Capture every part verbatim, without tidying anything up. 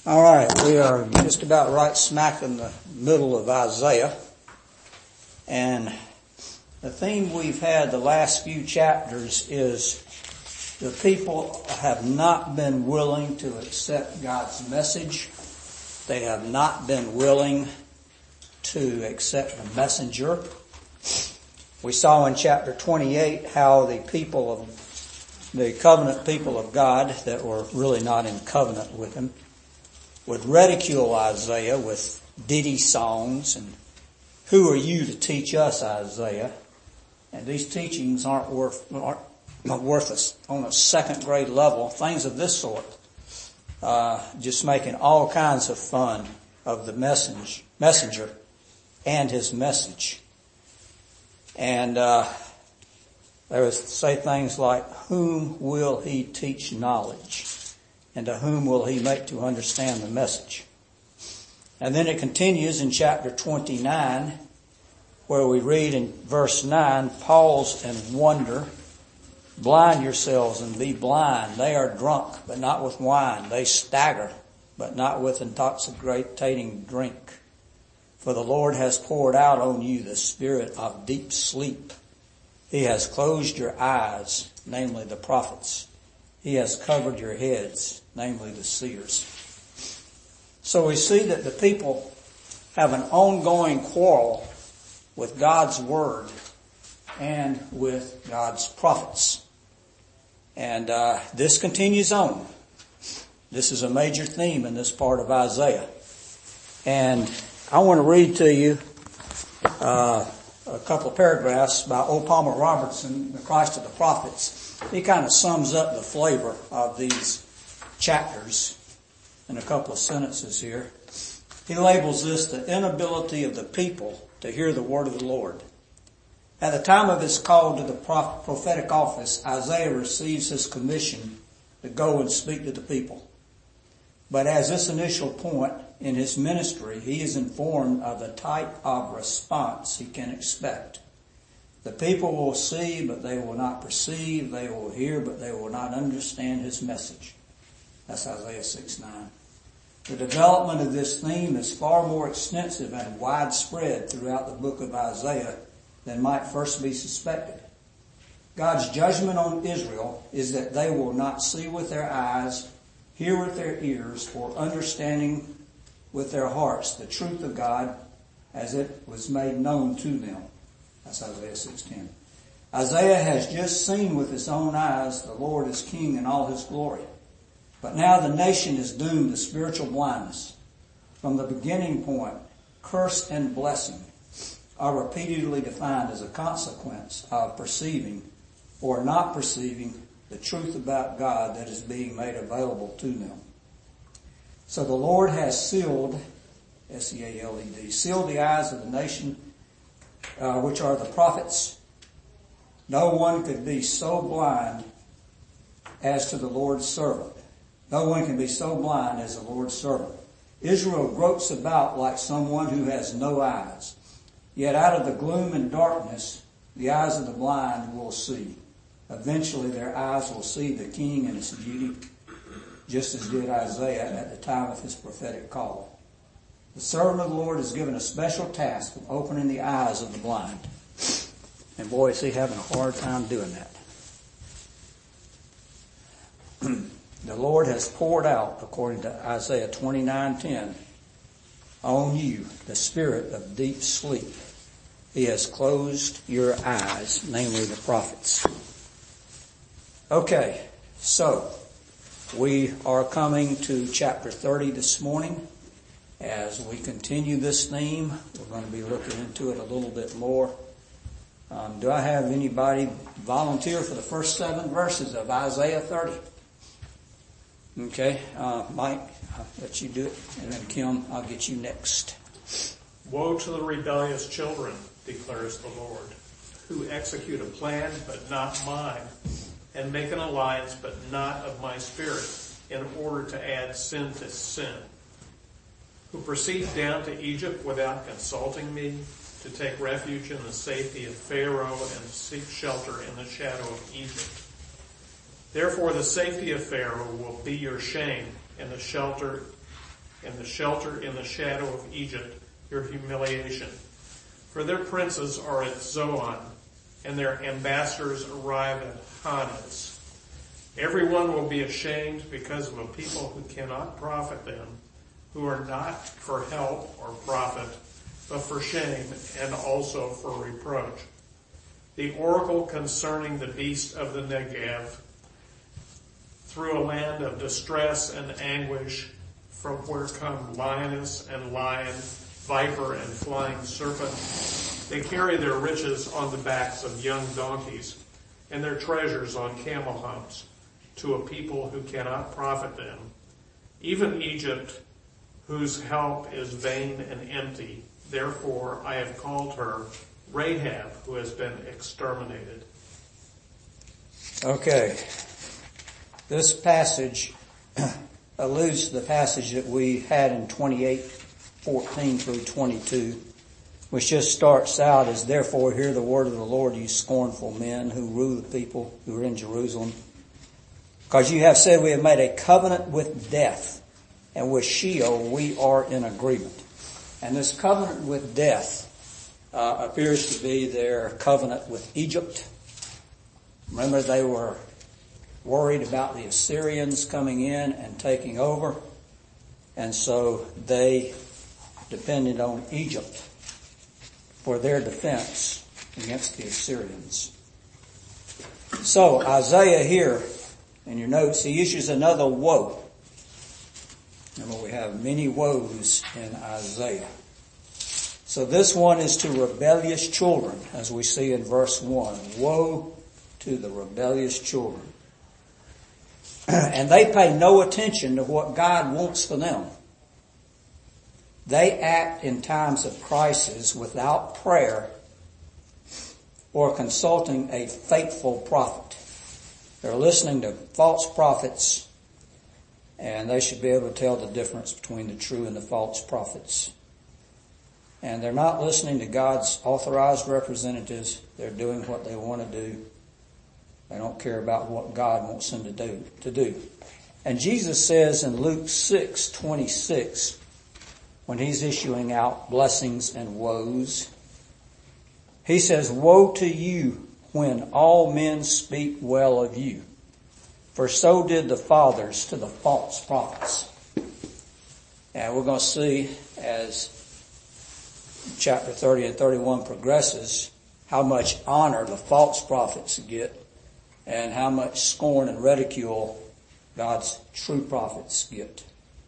All right, we are just about right smack in the middle of Isaiah. And the theme we've had the last few chapters is the people have not been willing to accept God's message. They have not been willing to accept the messenger. We saw in chapter twenty-eight how the people of, the covenant people of God that were really not in covenant with him would ridicule Isaiah with ditty songs and who are you to teach us, Isaiah? And these teachings aren't worth, aren't worth us on a second grade level, things of this sort. Uh, just making all kinds of fun of the message, messenger and his message. And, uh, they would say things like, whom will he teach knowledge? And to whom will he make to understand the message? And then it continues in chapter twenty-nine, where we read in verse nine, pause and wonder, blind yourselves and be blind. They are drunk, but not with wine. They stagger, but not with intoxicating drink. For the Lord has poured out on you the spirit of deep sleep. He has closed your eyes, namely the prophets. He has covered your heads, namely the seers. So we see that the people have an ongoing quarrel with God's word and with God's prophets. And uh, this continues on. This is a major theme in this part of Isaiah. And I want to read to you uh, a couple of paragraphs by O. Palmer Robertson, The Christ of the Prophets. He kind of sums up the flavor of these chapters in a couple of sentences here. He labels this the inability of the people to hear the word of the Lord. At the time of his call to the prophetic office, Isaiah receives his commission to go and speak to the people. But as this initial point in his ministry, he is informed of the type of response he can expect. The people will see, but they will not perceive. They will hear, but they will not understand his message. That's Isaiah six nine. The development of this theme is far more extensive and widespread throughout the book of Isaiah than might first be suspected. God's judgment on Israel is that they will not see with their eyes, hear with their ears, or understanding with their hearts the truth of God as it was made known to them. That's Isaiah six ten. Isaiah has just seen with his own eyes the Lord is king in all his glory. But now the nation is doomed to spiritual blindness. From the beginning point, curse and blessing are repeatedly defined as a consequence of perceiving or not perceiving the truth about God that is being made available to them. So the Lord has sealed, S E A L E D, sealed the eyes of the nation, uh, which are the prophets. No one could be so blind as to the Lord's servant. No one can be so blind as the Lord's servant. Israel gropes about like someone who has no eyes. Yet out of the gloom and darkness, the eyes of the blind will see. Eventually their eyes will see the King and his beauty, just as did Isaiah at the time of his prophetic call. The servant of the Lord is given a special task of opening the eyes of the blind. And boy, is he having a hard time doing that. The Lord has poured out, according to Isaiah twenty-nine ten, on you the spirit of deep sleep. He has closed your eyes, namely the prophets. Okay, so we are coming to chapter thirty this morning. As we continue this theme, we're going to be looking into it a little bit more. Um, do I have anybody volunteer for the first seven verses of Isaiah thirty? Okay, uh, Mike, I'll let you do it, and then Kim, I'll get you next. Woe to the rebellious children, declares the Lord, who execute a plan but not mine, and make an alliance but not of my spirit, in order to add sin to sin, who proceed down to Egypt without consulting me, to take refuge in the safety of Pharaoh and seek shelter in the shadow of Egypt. Therefore the safety of Pharaoh will be your shame, and the shelter in the shelter, in the shadow of Egypt, your humiliation. For their princes are at Zoan, and their ambassadors arrive at Hades. Everyone will be ashamed because of a people who cannot profit them, who are not for help or profit, but for shame and also for reproach. The oracle concerning the beast of the Negev, through a land of distress and anguish, from where come lioness and lion, viper and flying serpent. They carry their riches on the backs of young donkeys, and their treasures on camel humps, to a people who cannot profit them. Even Egypt, whose help is vain and empty. Therefore I have called her Rahab, who has been exterminated. Okay. This passage alludes to the passage that we had in twenty-eight fourteen through twenty-two, which just starts out as, therefore hear the word of the Lord, you scornful men who rule the people who are in Jerusalem. Because you have said we have made a covenant with death, and with Sheol we are in agreement. And this covenant with death uh, appears to be their covenant with Egypt. Remember, they were worried about the Assyrians coming in and taking over, and so they depended on Egypt for their defense against the Assyrians. So Isaiah here, in your notes, he issues another woe. Remember, we have many woes in Isaiah. So this one is to rebellious children, as we see in verse one. Woe to the rebellious children. And they pay no attention to what God wants for them. They act in times of crisis without prayer or consulting a faithful prophet. They're listening to false prophets, and they should be able to tell the difference between the true and the false prophets. And they're not listening to God's authorized representatives. They're doing what they want to do. They don't care about what God wants them to do. To do. And Jesus says in Luke six twenty-six, when he's issuing out blessings and woes, he says, woe to you when all men speak well of you, for so did the fathers to the false prophets. And we're going to see as chapter thirty and thirty-one progresses how much honor the false prophets get and how much scorn and ridicule God's true prophets get.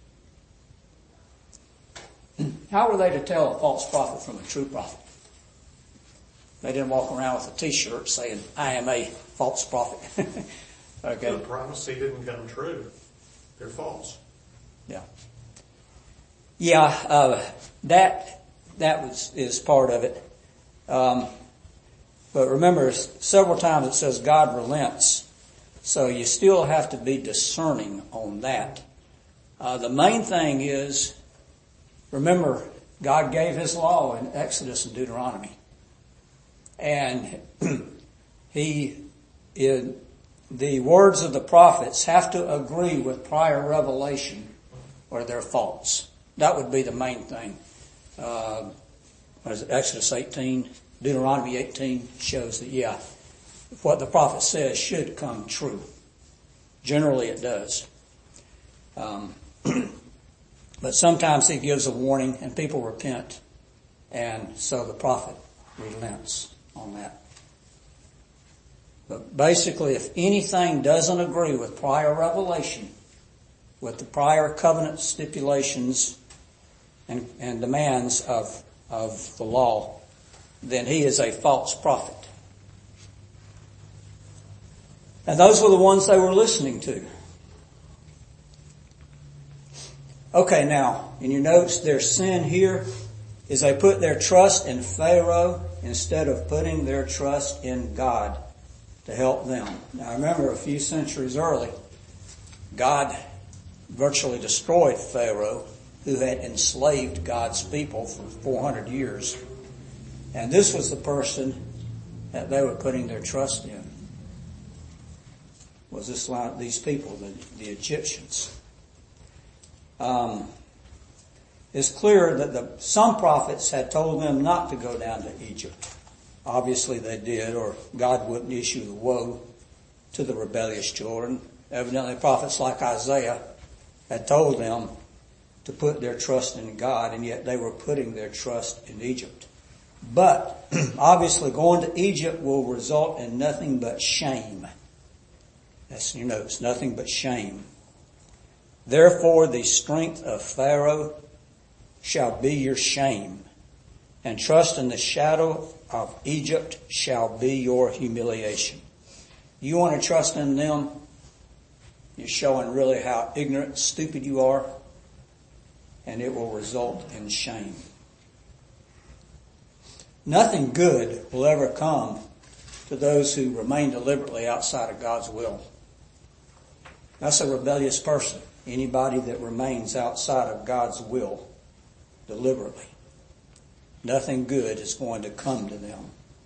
How were they to tell a false prophet from a true prophet? They didn't walk around with a t-shirt saying, I am a false prophet. Okay. The prophecy didn't come true. They're false. Yeah. Yeah, uh, that, that was, is part of it. Um, but remember, several times it says God relents. So you still have to be discerning on that. Uh, the main thing is, remember, God gave his law in Exodus and Deuteronomy. And he, in, the words of the prophets have to agree with prior revelation or they're false. That would be the main thing. Uh, what is it, Exodus eighteen, Deuteronomy eighteen shows that, yeah, what the prophet says should come true. Generally it does. Um, but sometimes he gives a warning and people repent, and so the prophet relents on that. But basically, if anything doesn't agree with prior revelation, with the prior covenant stipulations and, and demands of, of the law, then he is a false prophet. And those were the ones they were listening to. Okay, now, in your notes, their sin here is they put their trust in Pharaoh instead of putting their trust in God to help them. Now remember, a few centuries early, God virtually destroyed Pharaoh, who had enslaved God's people for four hundred years. And this was the person that they were putting their trust in. Was this like these people, the, the Egyptians. Um, it's clear that the, some prophets had told them not to go down to Egypt. Obviously they did, or God wouldn't issue the woe to the rebellious children. Evidently prophets like Isaiah had told them to put their trust in God, and yet they were putting their trust in Egypt. But obviously going to Egypt will result in nothing but shame. That's, you know, it's nothing but shame. Therefore the strength of Pharaoh shall be your shame, and trust in the shadow of Egypt shall be your humiliation. You want to trust in them? You're showing really how ignorant and stupid you are, and it will result in shame. Nothing good will ever come to those who remain deliberately outside of God's will. That's a rebellious person. Anybody that remains outside of God's will deliberately. Nothing good is going to come to them.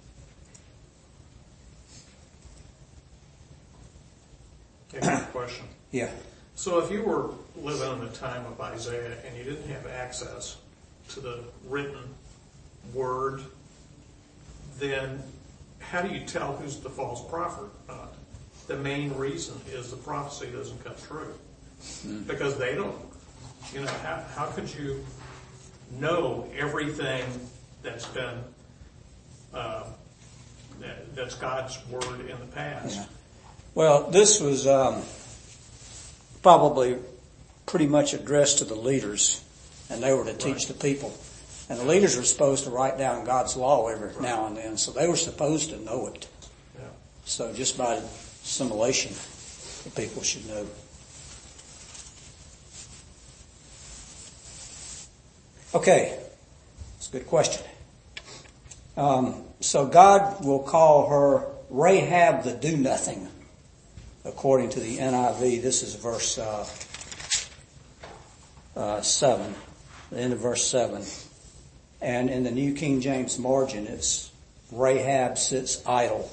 Okay, I have a question. Yeah. So if you were living in the time of Isaiah and you didn't have access to the written word, then how do you tell who's the false prophet or not? The main reason is the prophecy doesn't come true. Mm. Because they don't, you know, how, how could you know everything that's been, uh, that, that's God's word in the past? Yeah. Well, this was um, probably pretty much addressed to the leaders, and they were to teach right. the people. And the leaders were supposed to write down God's law every right. now and then, so they were supposed to know it. Yeah. So just by assimilation, the people should know. Okay, that's a good question. Um, so God will call her Rahab the do-nothing, according to the N I V. This is verse uh, uh, seven, the end of verse seven. And in the New King James margin, it's Rahab sits idle.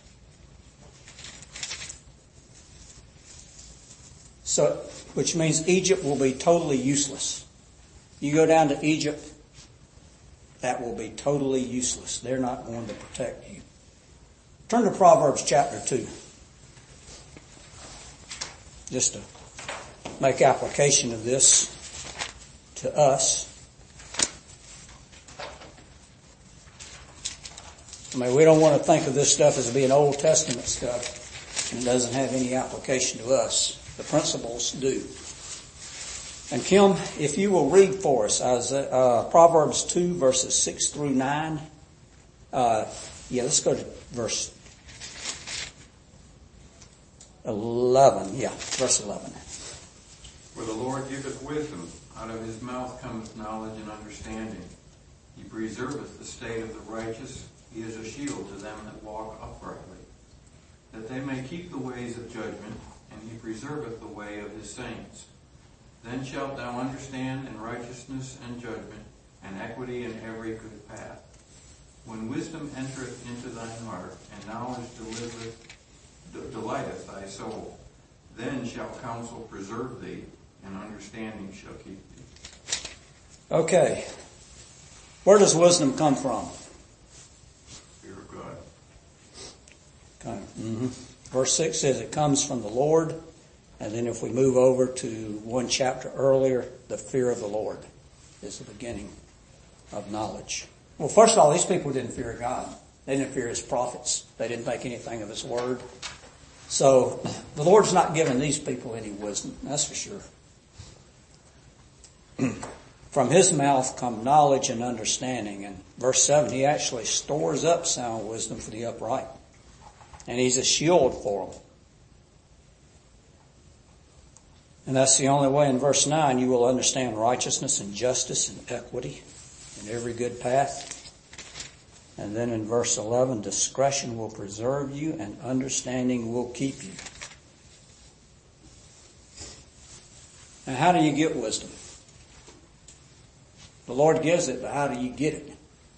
So, which means Egypt will be totally useless. You go down to Egypt, that will be totally useless. They're not going to protect you. Turn to Proverbs chapter two. Just to make application of this to us. I mean, we don't want to think of this stuff as being Old Testament stuff, and it doesn't have any application to us. The principles do. And Kim, if you will read for us Isaiah, uh, Proverbs two, verses six through nine. Uh, yeah, let's go to verse eleven. Yeah, verse eleven. For the Lord giveth wisdom, out of his mouth cometh knowledge and understanding. He preserveth the state of the righteous. He is a shield to them that walk uprightly, that they may keep the ways of judgment, and he preserveth the way of his saints. Then shalt thou understand in righteousness and judgment, and equity in every good path. When wisdom entereth into thine heart, and knowledge delivereth, d- delighteth thy soul, then shall counsel preserve thee, and understanding shall keep thee. Okay. Where does wisdom come from? Fear of God. Okay. Mm-hmm. Verse six says it comes from the Lord. And then if we move over to one chapter earlier, the fear of the Lord is the beginning of knowledge. Well, first of all, these people didn't fear God. They didn't fear his prophets. They didn't think anything of his word. So the Lord's not giving these people any wisdom, that's for sure. From his mouth come knowledge and understanding. And verse seven, he actually stores up sound wisdom for the upright. And he's a shield for them. And that's the only way. In verse nine, you will understand righteousness and justice and equity in every good path. And then in verse eleven, discretion will preserve you and understanding will keep you. Now, how do you get wisdom? The Lord gives it, but how do you get it?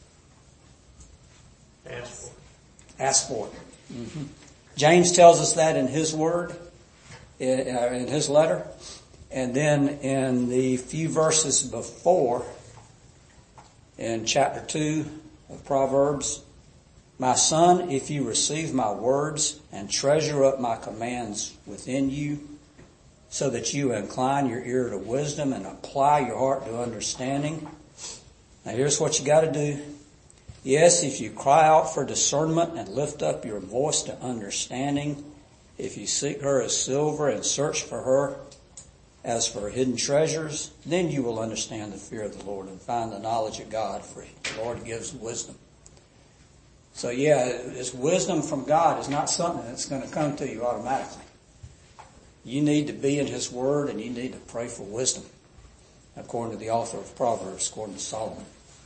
Ask for it. Ask for it. Mm-hmm. James tells us that in his word, in his letter. And then in the few verses before, in chapter two of Proverbs, my son, if you receive my words and treasure up my commands within you, so that you incline your ear to wisdom and apply your heart to understanding. Now here's what you got to do. Yes, if you cry out for discernment and lift up your voice to understanding, if you seek her as silver and search for her as for hidden treasures, then you will understand the fear of the Lord and find the knowledge of God, for the Lord gives wisdom. So yeah, it's wisdom from God is not something that's going to come to you automatically. You need to be in His Word and you need to pray for wisdom, according to the author of Proverbs, according to Solomon.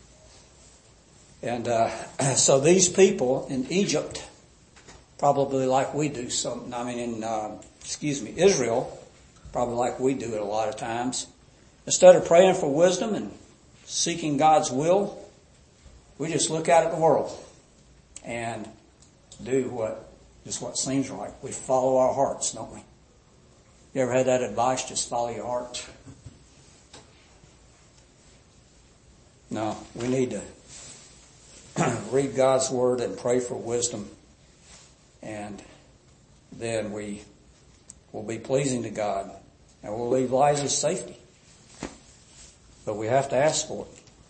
And uh, so these people in Egypt, probably like we do some, I mean in, uh, excuse me, Israel, probably like we do it a lot of times, instead of praying for wisdom and seeking God's will, we just look out at the world and do what, just what seems right. We follow our hearts, don't we? You ever had that advice, just follow your heart? No, we need to read God's Word and pray for wisdom, and then we will be pleasing to God, and we'll leave lives of safety. But we have to ask for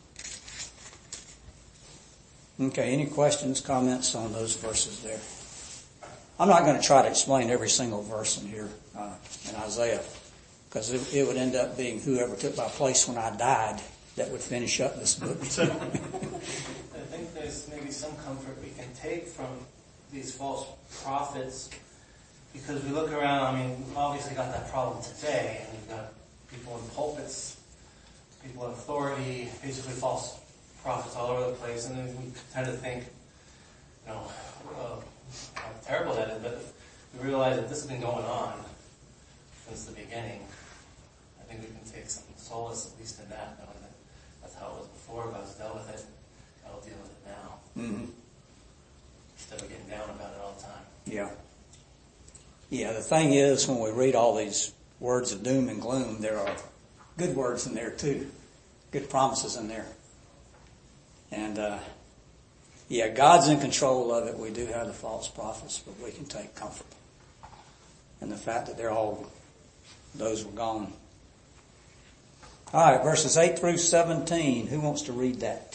it. Okay, any questions, comments on those verses there? I'm not going to try to explain every single verse in here uh, in Isaiah, because it, it would end up being whoever took my place when I died that would finish up this book. I think there's maybe some comfort we can take from these false prophets, because we look around, I mean, we've obviously got that problem today, and you've got people in pulpits, people in authority, basically false prophets all over the place, and then we tend to think, you know, uh, how terrible that is, but we realize that this has been going on since the beginning. I think we can take some solace, at least in that, knowing that that's how it was before. God's dealt with it. God will deal with it now. Mm-hmm. Instead of getting down about it all the time. Yeah. Yeah, the thing is, when we read all these words of doom and gloom, there are good words in there too. Good promises in there. And, uh, yeah, God's in control of it. We do have the false prophets, but we can take comfort in the fact that they're all, those were gone. All right, verses eight through seventeen. Who wants to read that?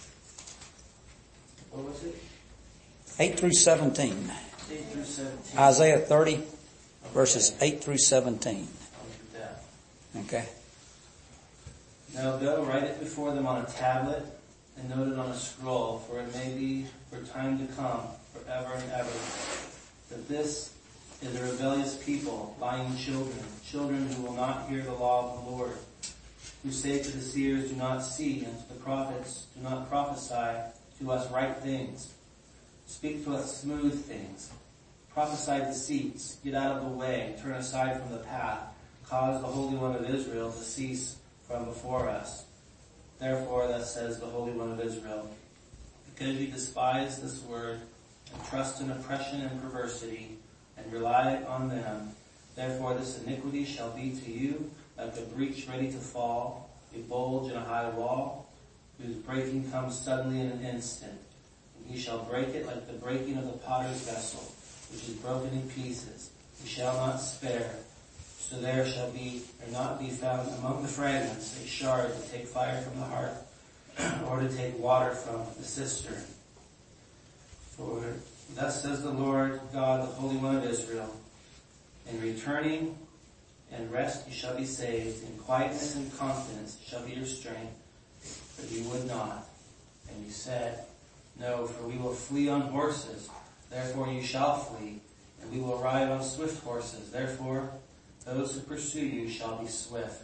What was it? eight through seventeen. eight through seventeen. Isaiah thirty, Okay. verses eight through seventeen. I'll do that. Okay? Now go, write it before them on a tablet, and note it on a scroll, for it may be for time to come, forever and ever, that this is a rebellious people, lying children, children who will not hear the law of the Lord, who say to the seers, do not see, and to the prophets, do not prophesy to us right things. Speak to us smooth things. Prophesy deceits, get out of the way, turn aside from the path, cause the Holy One of Israel to cease from before us. Therefore, thus says the Holy One of Israel, because you despise this word, and trust in oppression and perversity, and rely on them, therefore this iniquity shall be to you like a breach ready to fall, a bulge in a high wall, whose breaking comes suddenly in an instant. And he shall break it like the breaking of the potter's vessel, which is broken in pieces. He shall not spare. So there shall be, or not be found among the fragments, a shard to take fire from the hearth, or to take water from the cistern. For thus says the Lord God, the Holy One of Israel, in returning and rest you shall be saved, in quietness and confidence shall be your strength, but you would not. And you said, no, for we will flee on horses, therefore you shall flee, and we will ride on swift horses, therefore those who pursue you shall be swift.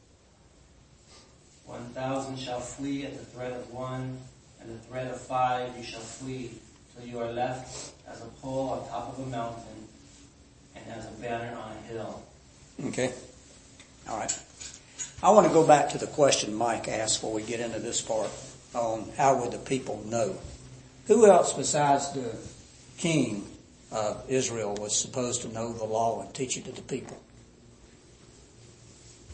One thousand shall flee at the threat of one, and the threat of five you shall flee, till you are left as a pole on top of a mountain, and as a banner on a hill. Okay. All right. I want to go back to the question Mike asked before we get into this part on how would the people know. Who else besides the king of Israel was supposed to know the law and teach it to the people?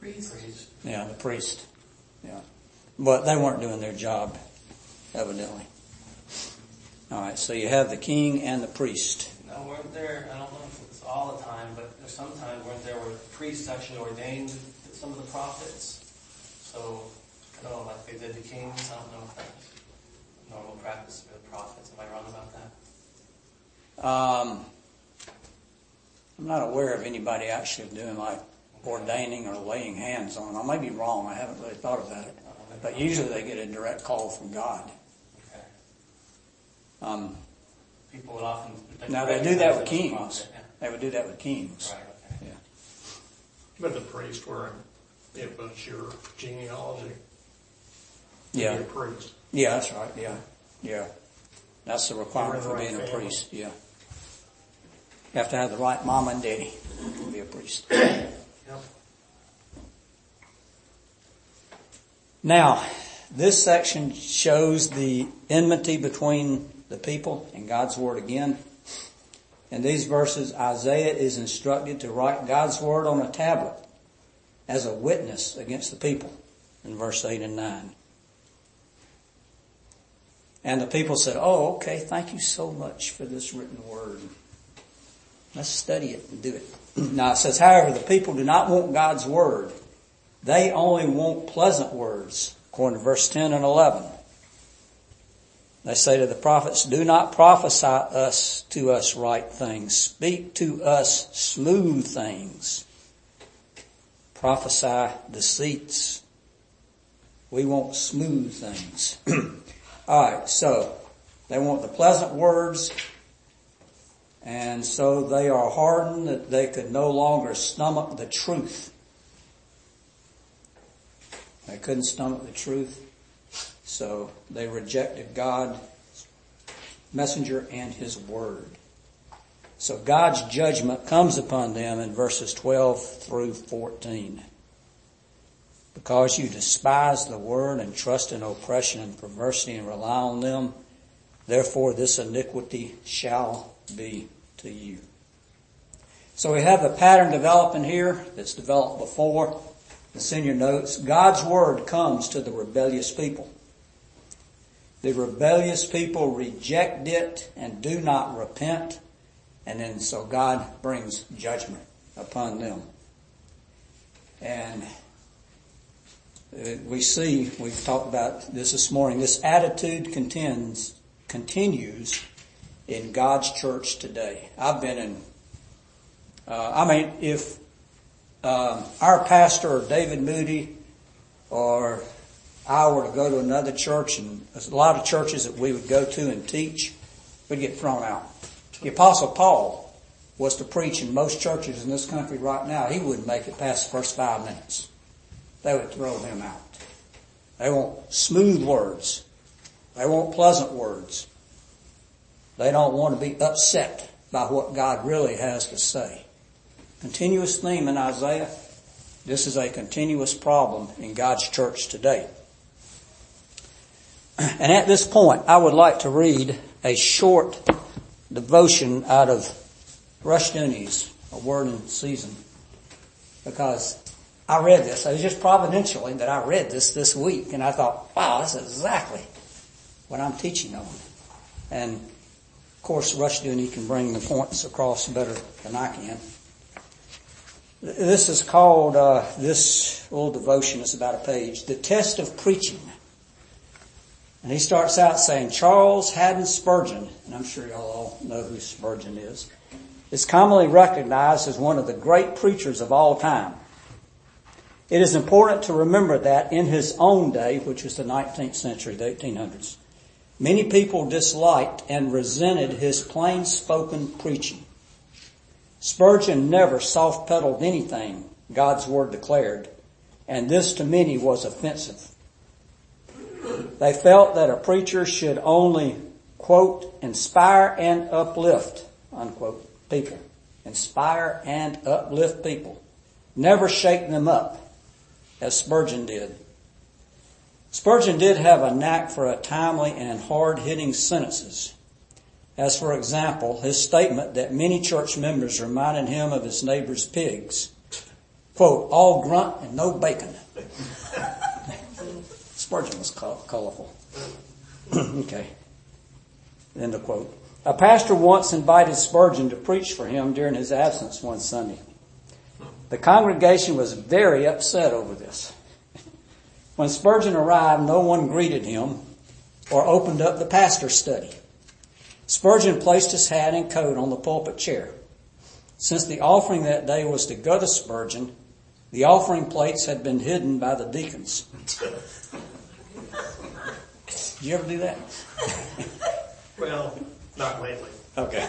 Priest. priest. Yeah, the priest. Yeah. But they weren't doing their job, evidently. All right, so you have the king and the priest. Now, weren't there, I don't know if it's all the time, but there's sometimes weren't there where priests actually ordained some of the prophets? So, I don't know, like they did the kings, I don't know if that's normal practice for the prophets. Am I wrong about that? Um, I'm not aware of anybody actually doing like ordaining or laying hands on. I may be wrong. I haven't really thought about it. But usually they get a direct call from God. Okay. Um, People would often... now they do that with recognize kings. it as a prophet, yeah. They would do that with kings. Right, okay. Yeah. But the priest were, it was your genealogy. to Yeah. be a priest. Yeah, that's right. Yeah. Yeah. That's the requirement You're for in the being right a family. priest. Yeah. You have to have the right mom and daddy to be a priest. Yep. Now, this section shows the enmity between the people and God's Word again. In these verses, Isaiah is instructed to write God's Word on a tablet as a witness against the people in verse eight and nine. And the people said, oh, okay, thank you so much for this written Word. Let's study it and do it. Now it says, however, the people do not want God's Word. They only want pleasant words, according to verse ten and eleven. They say to the prophets, do not prophesy us to us right things. Speak to us smooth things. Prophesy deceits. We want smooth things. Alright, so they want the pleasant words, and so they are hardened that they could no longer stomach the truth. They couldn't stomach the truth, so they rejected God's messenger and His word. So God's judgment comes upon them in verses twelve through fourteen. Because you despise the word and trust in oppression and perversity and rely on them, therefore this iniquity shall be to you. So we have the pattern developing here that's developed before. It's in your notes. God's word comes to the rebellious people. The rebellious people reject it and do not repent, and then so God brings judgment upon them. And we see, we've talked about this this morning, this attitude contends, continues in God's church today. I've been in, uh, I mean, if um, our pastor or David Moody or I were to go to another church, and there's a lot of churches that we would go to and teach, we'd get thrown out. The Apostle Paul was to preach in most churches in this country right now. He wouldn't make it past the first five minutes. They would throw him out. They want smooth words. They want pleasant words. They don't want to be upset by what God really has to say. Continuous theme in Isaiah. This is a continuous problem in God's church today. And at this point, I would like to read a short devotion out of Rushdoony's A Word in Season, because I read this. It was just providentially that I read this this week, and I thought, wow, that's exactly what I'm teaching on. And of course, Rushdoony can bring the points across better than I can. This is called, uh, this little devotion is about a page, The Test of Preaching. And he starts out saying, Charles Haddon Spurgeon, and I'm sure y'all all know who Spurgeon is, is commonly recognized as one of the great preachers of all time. It is important to remember that in his own day, which was the nineteenth century, the eighteen hundreds, many people disliked and resented his plain-spoken preaching. Spurgeon never soft-pedaled anything God's word declared, and this to many was offensive. They felt that a preacher should only, quote, inspire and uplift, unquote, people. Inspire and uplift people. Never shake them up, as Spurgeon did. Spurgeon did have a knack for a timely and hard-hitting sentences. As for example, his statement that many church members reminded him of his neighbor's pigs. quote, all grunt and no bacon. Spurgeon was colorful. Okay. End of quote. A pastor once invited Spurgeon to preach for him during his absence one Sunday. The congregation was very upset over this. When Spurgeon arrived, no one greeted him or opened up the pastor's study. Spurgeon placed his hat and coat on the pulpit chair. Since the offering that day was to go to Spurgeon, the offering plates had been hidden by the deacons. Did you ever do that? Well, not lately. Okay.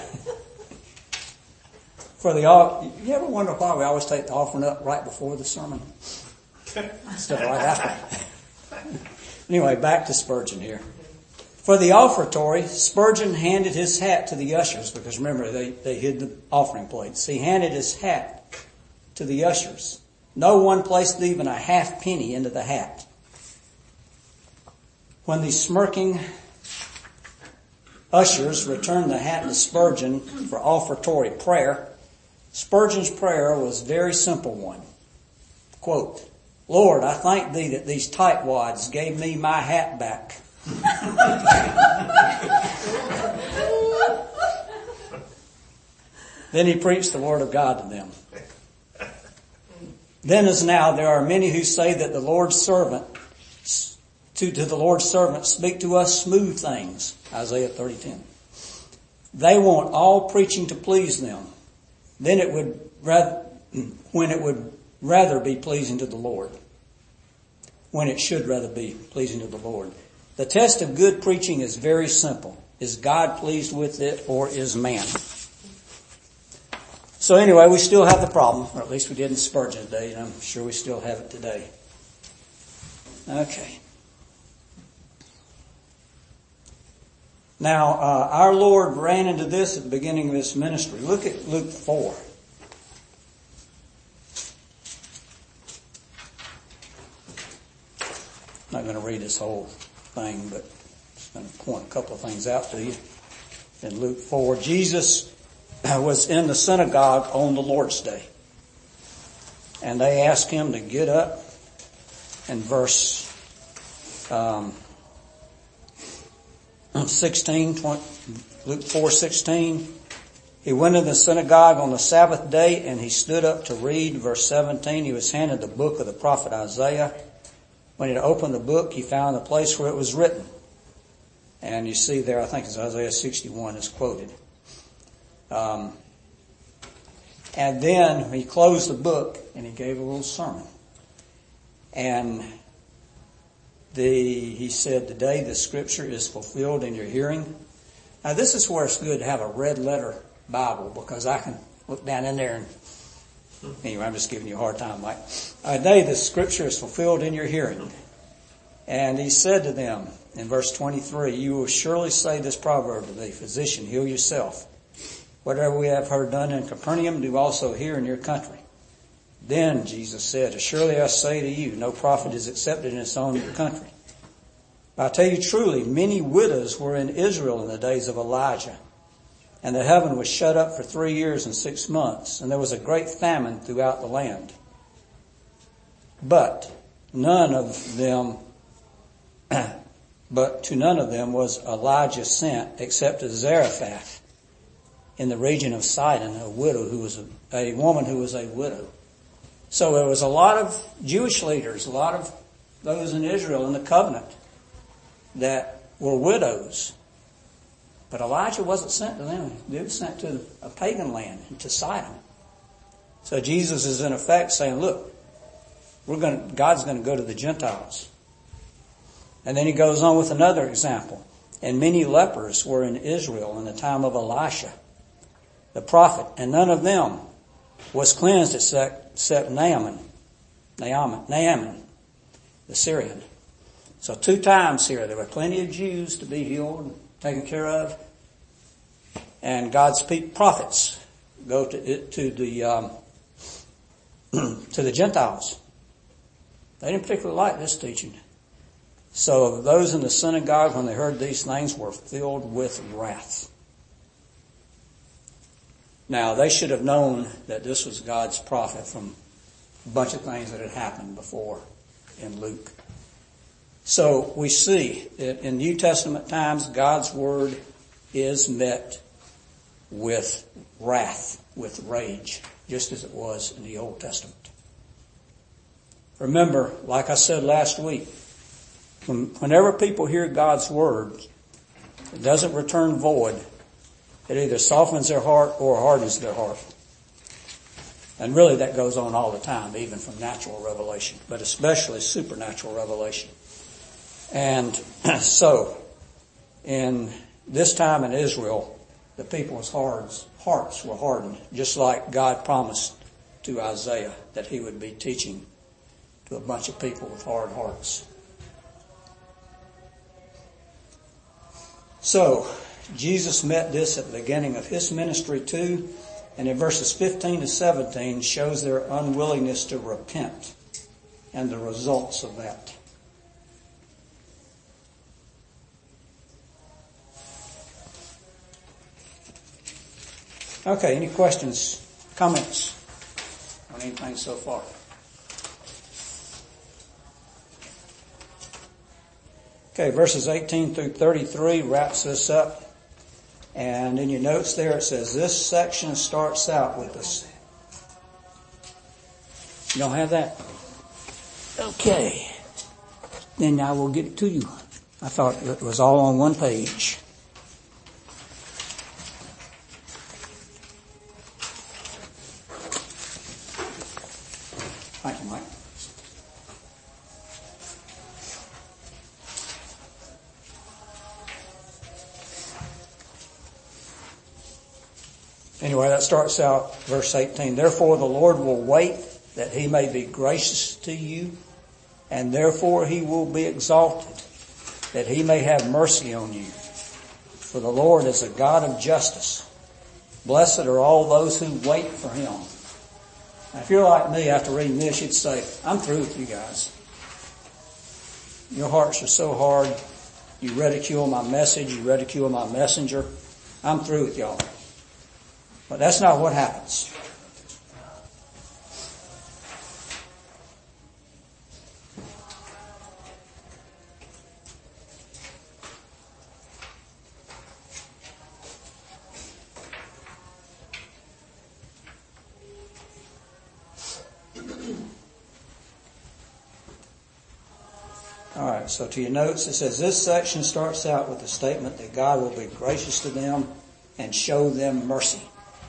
For the, you ever wonder why we always take the offering up right before the sermon? Instead of right after. Anyway, back to Spurgeon here. For the offertory, Spurgeon handed his hat to the ushers, because remember, they, they hid the offering plates. He handed his hat to the ushers. No one placed even a half penny into the hat. When the smirking ushers returned the hat to Spurgeon for offertory prayer, Spurgeon's prayer was a very simple one. Quote, Lord, I thank thee that these tightwads gave me my hat back. Then he preached the word of God to them. Then as now, there are many who say that the Lord's servant, to, to the Lord's servant, speak to us smooth things. Isaiah thirty ten. They want all preaching to please them. Then it would rather, when it would rather be pleasing to the Lord. When it should rather be pleasing to the Lord. The test of good preaching is very simple. Is God pleased with it, or is man? So anyway, we still have the problem, or at least we did in Spurgeon's day, and I'm sure we still have it today. Okay. Now, uh, our Lord ran into this at the beginning of His ministry. Look at Luke four. I'm not going to read this whole thing, but I'm going to point a couple of things out to you. In Luke four, Jesus was in the synagogue on the Lord's Day. And they asked him to get up. In verse um, sixteen, twenty, Luke four sixteen, he went into the synagogue on the Sabbath day and he stood up to read. Verse seventeen, he was handed the book of the prophet Isaiah. When he opened the book, he found the place where it was written. And you see there, I think it's Isaiah sixty-one is quoted. Um, and then he closed the book and he gave a little sermon. And the, he said, today the scripture is fulfilled in your hearing. Now this is where it's good to have a red letter Bible, because I can look down in there and, anyway, I'm just giving you a hard time, Mike. Today the scripture is fulfilled in your hearing. And he said to them in verse twenty-three, you will surely say this proverb to thee, physician, heal yourself. Whatever we have heard done in Capernaum, do also here in your country. Then Jesus said, surely I say to you, no prophet is accepted in his own country. But I tell you truly, many widows were in Israel in the days of Elijah. And the heaven was shut up for three years and six months, and there was a great famine throughout the land. But none of them, but to none of them was Elijah sent, except to Zarephath in the region of Sidon, a widow who was a, a woman who was a widow. So there was a lot of Jewish leaders, a lot of those in Israel in the covenant that were widows. But Elijah wasn't sent to them. He was sent to a pagan land, to Sidon. So Jesus is in effect saying, look, we're going to, God's going to go to the Gentiles. And then he goes on with another example. And many lepers were in Israel in the time of Elisha, the prophet, and none of them was cleansed except, except Naaman, Naaman, Naaman, the Syrian. So two times here, there were plenty of Jews to be healed, taken care of, and God's prophets go to to the um, to the Gentiles. They didn't particularly like this teaching. So those in the synagogue, when they heard these things, were filled with wrath. Now, they should have known that this was God's prophet from a bunch of things that had happened before in Luke. So we see that in New Testament times, God's word is met with wrath, with rage, just as it was in the Old Testament. Remember, like I said last week, whenever people hear God's word, it doesn't return void. It either softens their heart or hardens their heart. And really that goes on all the time, even from natural revelation, but especially supernatural revelation. And so, in this time in Israel, the people's hearts, hearts were hardened, just like God promised to Isaiah that he would be teaching to a bunch of people with hard hearts. So, Jesus met this at the beginning of his ministry too, and in verses fifteen to seventeen shows their unwillingness to repent and the results of that. Okay, any questions, comments on anything so far? Okay, verses eighteen through thirty-three wraps this up. And in your notes there it says, this section starts out with this. You don't have that? Okay. Then I will get it to you. I thought it was all on one page. Thank you, Mike. Anyway, that starts out verse eighteen. Therefore the Lord will wait that he may be gracious to you, and therefore he will be exalted, that he may have mercy on you. For the Lord is a God of justice. Blessed are all those who wait for him. Now, if you're like me after reading this, you'd say, I'm through with you guys. Your hearts are so hard. You ridicule my message. You ridicule my messenger. I'm through with y'all. But that's not what happens. All right, so to your notes, it says this section starts out with the statement that God will be gracious to them and show them mercy.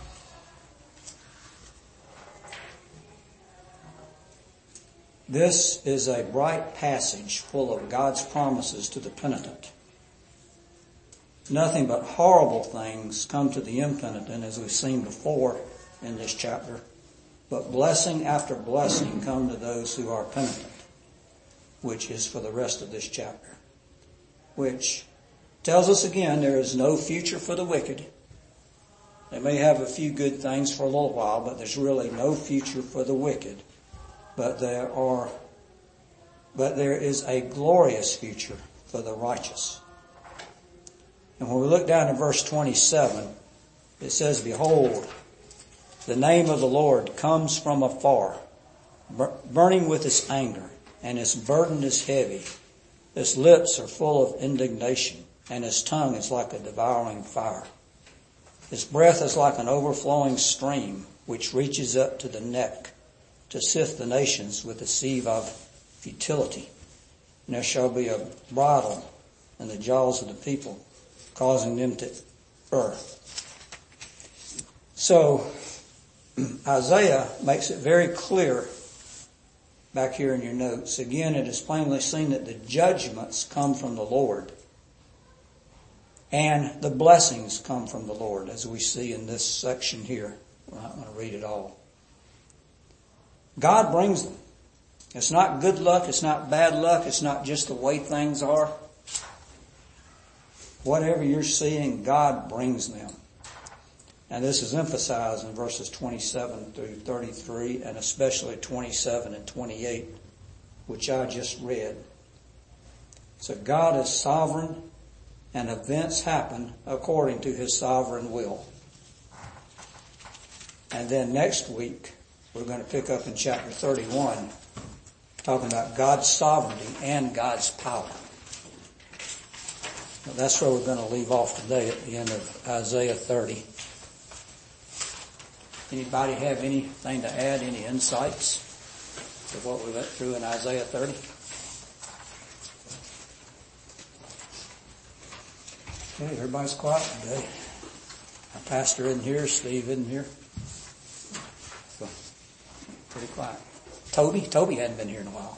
This is a bright passage full of God's promises to the penitent. Nothing but horrible things come to the impenitent, as we've seen before in this chapter, but blessing after blessing come to those who are penitent, which is for the rest of this chapter, which tells us again there is no future for the wicked. They may have a few good things for a little while, but there's really no future for the wicked. But there are, but there is a glorious future for the righteous. And when we look down to verse twenty-seven, it says, behold, the name of the Lord comes from afar, burning with his anger, and his burden is heavy. His lips are full of indignation, and his tongue is like a devouring fire. His breath is like an overflowing stream, which reaches up to the neck, to sift the nations with a sieve of futility. And there shall be a bridle in the jaws of the people, causing them to err. So, Isaiah makes it very clear, back here in your notes, again it is plainly seen that the judgments come from the Lord. And the blessings come from the Lord, as we see in this section here. We're not going to read it all. God brings them. It's not good luck. It's not bad luck. It's not just the way things are. Whatever you're seeing, God brings them. And this is emphasized in verses twenty-seven through thirty-three, and especially twenty-seven and twenty-eight, which I just read. So God is sovereign, and events happen according to his sovereign will. And then next week, we're going to pick up in chapter thirty-one, talking about God's sovereignty and God's power. Well, that's where we're going to leave off today at the end of Isaiah thirty. Anybody have anything to add, any insights to what we went through in Isaiah thirty? Okay, everybody's quiet today. Our pastor isn't here, Steve isn't here. So, pretty quiet. Toby? Toby hadn't been here in a while.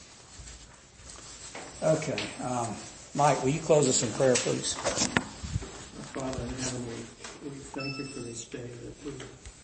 Okay, um, Mike, will you close us in prayer, please? Father in heaven, we, we thank you for this day that we